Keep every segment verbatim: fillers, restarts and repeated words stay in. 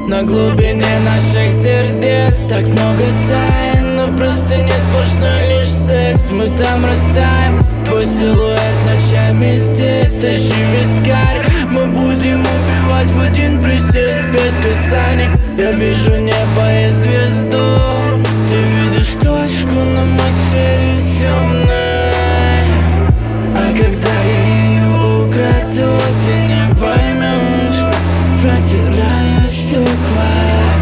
На глубине наших сердец так много тайн, но просто не сплошной лишь секс. Мы там растаем, твой силуэт ночами здесь. Тащи вискарь, мы будем убивать в один присест. Пять касаний, я вижу небо и звезду. Ты видишь точку на материи темной, а когда я ее украду, ты не поймешь. Протираю стекла,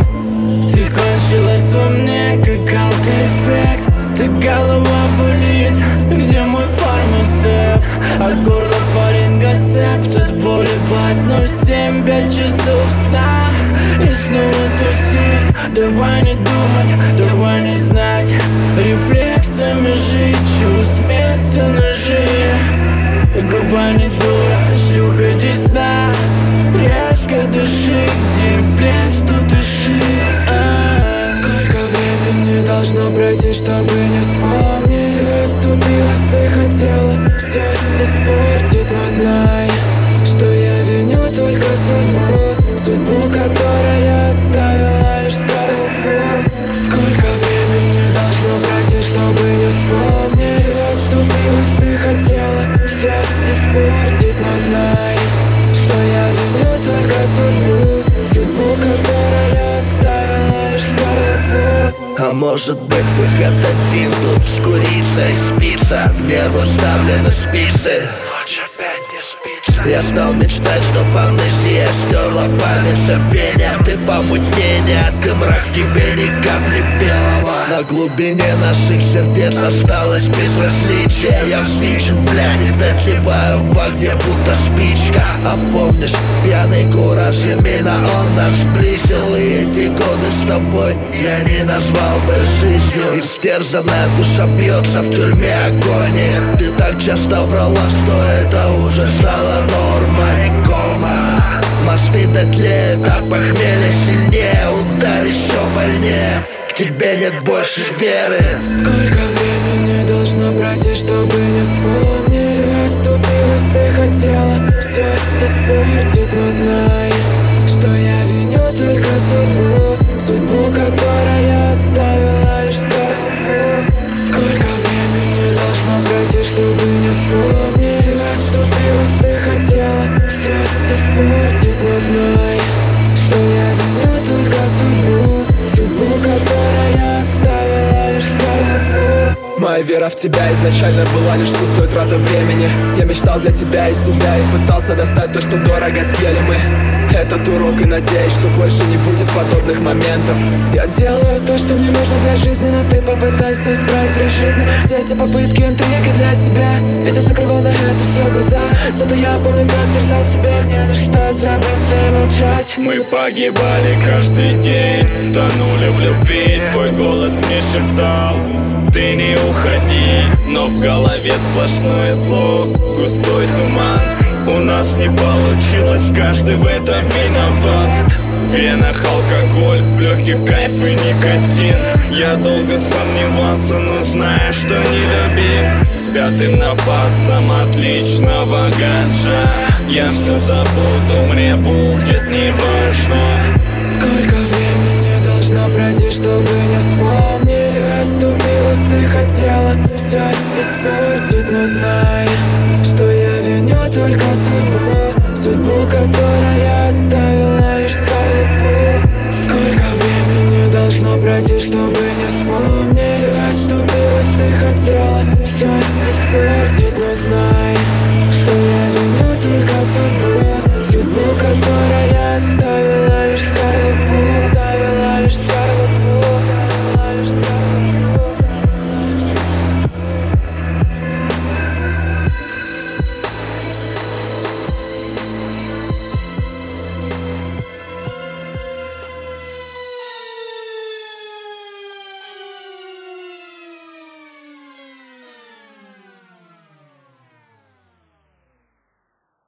ты кончилась во мне, как алкоэффект. Ты голова болит, где мой фармацевт? От горла фарингосепт, от боли под ноль семь. Пять часов сна и снова тусить. Давай не думать, давай не знать, рефлексами жить, чувств вместо ножи. Губа не дура, шлюха десна. Резко дыши, где блеск, тут и шик. а-а-а. Сколько времени должно пройти, чтобы не вспомнить? Ты оступилась, ты хотела все испортить, но знай, что я виню только судьбу, судьбу, которая оставила лишь скорлупу. Сколько времени должно пройти, чтобы не вспомнить? Ты оступилась, ты хотела все испортить, но знай, что я виню только судьбу, судьбу, которая оставила лишь скорлупу. А может быть выход один, тут скуриться и спиться. В нервы вставлены спицы, ночь опять не спится. Я стал мечтать, что амнезия стерла память, забвения. Ты помутнение, ты мрак, в тебе ни капли белого. На глубине наших сердец осталось безразличие. Я взвинчен, блядь, и дотлеваю в огне, будто спичка. А помнишь, пьяный кураж Емина, он нас сблизил. И эти годы с тобой я не назвал бы жизнью. Истерзанная душа бьется в тюрьме агонии. Ты так часто врала, что это уже стало нормой. Кома, мосты дотлеют, а похмелье сильнее. Удар еще больнее, к тебе нет больше веры. Сколько времени должно пройти, чтобы не вспомнить? Ты оступилась, ты хотела все испортить, но знай, что я виню только судьбу, судьбу, которая оставила лишь скорлупу. Сколько времени должно пройти, чтобы не вспомнить? Ты оступилась, ты хотела все испортить, но знай, что я виню только судьбу, судьбу, которая оставила лишь скорлупу. Моя вера в тебя изначально была лишь пустой тратой времени. Я мечтал для тебя и себя, и пытался достать то, что дорого съели мы. Этот урок, и надеюсь, что больше не будет подобных моментов. Я делаю то, что мне нужно для жизни, но ты попытайся исправить при жизни все эти попытки, интриги для себя. Ведь я закрывал на это все глаза, зато я помню, как терзал себя. Мне лишь стоит забыться и молчать. Мы погибали каждый день, тонули в любви. Твой голос мне шептал: ты не уходи, но в голове сплошное зло, густой туман. У нас не получилось, каждый в этом виноват. В венах алкоголь, в легких кайф и никотин. Я долго сомневался, но знаю, что не любим. С пятым напасом отличного гаджа я все забуду, мне будет неважно. Сколько времени должно пройти, чтобы не вспомнить? Ты оступилась, ты хотела все